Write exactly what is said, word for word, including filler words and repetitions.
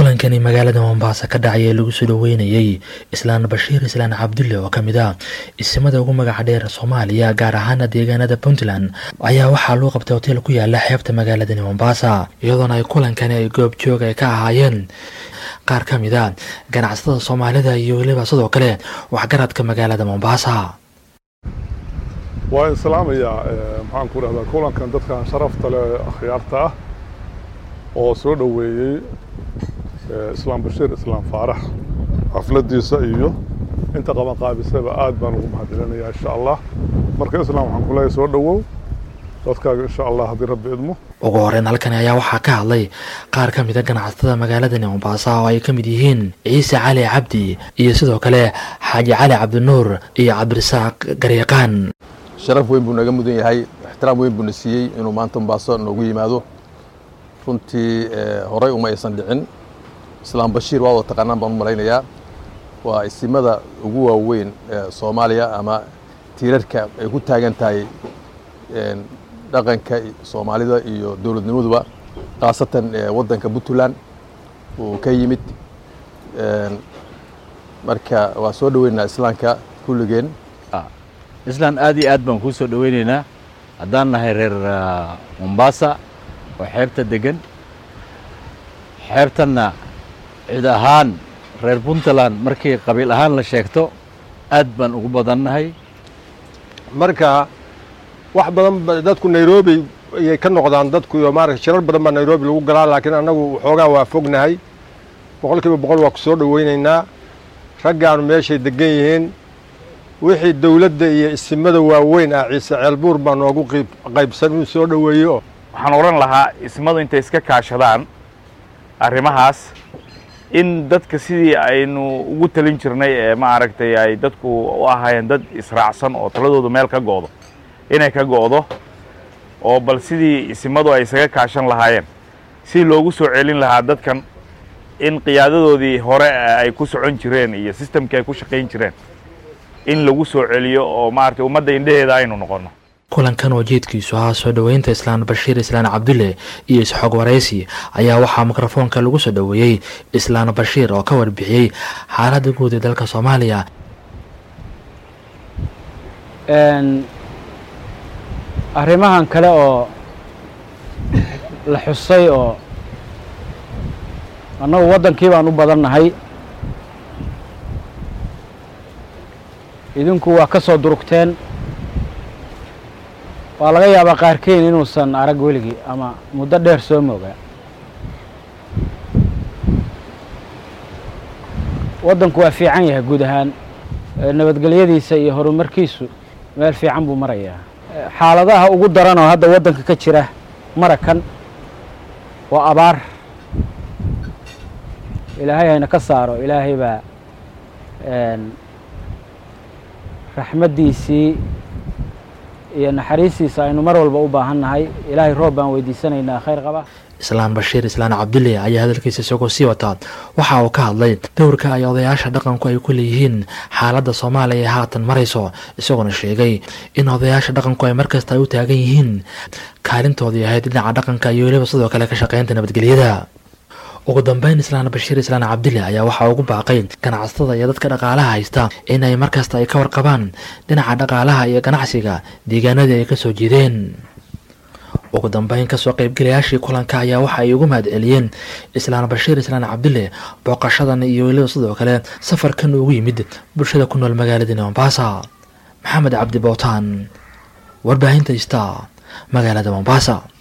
kulankani magaalada Mombasa ka dhacay lagu soo dhaweynayay Islaan Bashiir Islaan Cabdulle oo kamid ah isimada ugu magaca dheer Soomaaliya gaar ahaan deegaanada Puntland ayaa waxaa loo qabtay hotel ku yaala xeebta magaalada Mombasa iyadoo ay kulankani ay goob joog ay ka ahaayeen qaar kamid ah ganacsatada Soomaalida iyo waliba sidoo kale waxgaradka magaalada Mombasa. waa islaamaya maxaan ku raahdaa kulankan dadka sharafta leh akhyaarta ah oo soo dhaweeyay Islaan Bashiir Islaan Faarax xafladiisa iyo inta qaban qaabisaba aad baan ugu mahadcelinayaa insha Allah marka islaam waxaan ku leeyahay soo dhawow dadkaaga insha Allah haddii Rabbi idmo. ugu horreyn halkan ayaa waxaa ka hadlay qaar ka mid ah ganacsatada magaalada Mombasa oo ay ka mid yihiin Ciise Cali Cabdi iyo sidoo kale Xaaji Cali Cabdinuur iyo Cabdirasaaq Garyaqaan. sharaf weyn buu naga mudan yahay ixtiraam weyn buu nasiiyay inuu maanta Mombasa noogu yimaado runtii horay uma aysan dhicin. Islaan Bashiir waa taqaanaan baan malaynayaa waa isimada ugu waaweyn ee Soomaaliya ama tiirarka ay ku taagan tahay dhaqanka Soomaalida iyo dawladnimaduba qaasatan wadanka Puntland oo ka yimid marka waa soo dhaweynaa islaanka kulligeen. islaan aad iyo aad baan ku soo dhaweynaynaa haddaan nahay reer Mombasa oo xeebta degan xeebtana cid ahaan reer Puntland markii qabiil ahaan la sheegto aad baan ugu badannahay. marka wax badan dadku Nairobi ay ka noqdaan dadku iyo maarka shirar badan baa Nairobi lagu galaa laakiin anagu xoogaa waa fognahay boqolkiiba boqol waa ku soo dhaweynaynaa raggaan meeshay degan yihiin wixii dawladda iyo isimada waaweyn ah Ciise Ceelbuur baa noogu qaybsan uu soo dhaweeyo. waxaan oran lahaa ismadu intay iska kaashadaan arrimahaas in dadka sidii aynu ugu talin jirnay ee ma aragtay ay dadku u ahaayeen dad israacsan oo taladoodu meel ka go'do inay ka go'do oo bal sidii isimadu ay isaga kaashan lahaayeen si loogu soo celin lahaa dadkan in qiyaadadoodii hore ay ku socon jireen iyo systemkii ay ku shaqayn jireen in lagu soo celiyo oo ma aragtay ummadda indhaheeda aynu noqono. kulankan oo jeedkiisu ahaa soo dhaweynta Islaan Bashiir Islaan Cabdulle iyo isxog waraysi ayaa waxaa mikrofoonka lagu soo dhaweeyay Islaan Bashiir oo ka warbixiyay xaaladda guud ee dalka Soomaaliya. een arrimahan kale oo la xusay oo annagu wadankii baan u badannahay idinku waa ka soo durugteen waa laga yaabaa qaarkeen inuusan arag weligii ama muddo dheer soo moogaa waddanku waa fiican yahay guud ahaan nabadgelyadiisa iyo horumarkiisu meel fiican buu marayaa. xaaladaha ugu daran oo hadda waddanka ka jira marakan waa abaar ilaahay hayna ka saaro ilaahay baa raxmadiisii iyo naxariistiisa aynu mar walba u baahannahay ilaahay roob baan weydiisanaynaa khayr qaba. Islaan Bashiir Islaan Cabdulle ayaa hadalkiisa isagoo sii wata waxa uu ka hadlay dowrka ay odayaasha dhaqanku ay ku leeyihiin xaaladda Soomaaliya ee haatan marayso isagoo sheegay in odayaasha dhaqanku ay markasta u taagan yihiin kaalintoodii ahayd dhinaca dhaqanka iyo waliba sidoo kale ka shaqaynta nabadgelyada. ugu dambeyn Islaan Bashiir Islaan Cabdulle ayaa waxa ugu baaqay ganacsatada iyo dadka dhaqaalaha haysta in ay markasta ay ka warqabaan dhinaca dhaqaalaha iyo ganacsiga deegaanada ay ka soo jeedeen. ugu dambeyn ka soo qaybgalayaashii kulanka ayaa waxa ay ugu mahadceliyeen Islaan Bashiir Islaan Cabdulle booqashadan iyo waliba sidoo kale safarkan ugu yimid bulshada ku nool magaalada Mombasa. Maxamed Cabdi Bootaan warbaahinta Star magaalada Mombasa.